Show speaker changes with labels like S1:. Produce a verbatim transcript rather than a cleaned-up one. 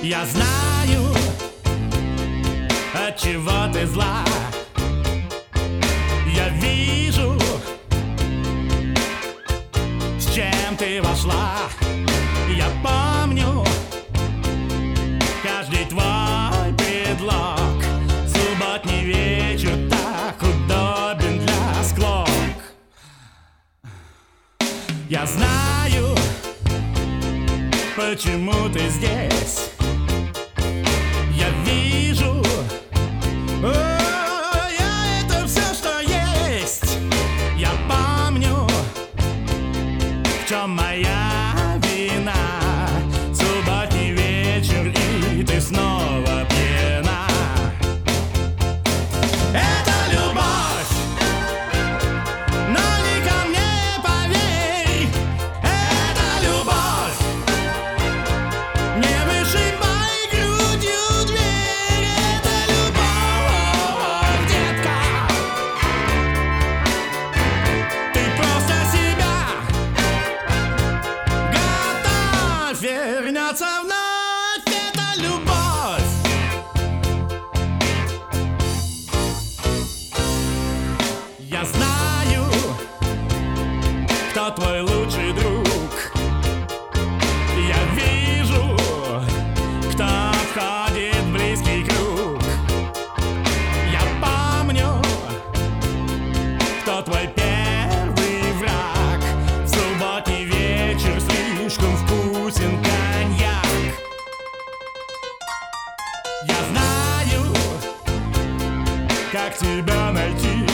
S1: Я знаю, от чего ты зла. Я вижу, с чем ты вошла. Я помню каждый твой предлог. Субботний вечер так удобен для склок. Я знаю, почему ты здесь. Я вижу, о, я это все, что есть. Я помню, в чем моя вина. Субботний вечер, и ты снова пьяна. Это любовь, но не ко мне, поверь. Это любовь. Не вышибай грудью дверь. Это любовь, детка. Ты просто себя готовь. Вернется вновь. Это любовь. Я знаю, кто твой лучший друг. Я вижу, кто входит в близкий круг. Я помню, кто твой первый враг. В субботний вечер слишком вкусен коньяк. Я знаю, как тебя найти.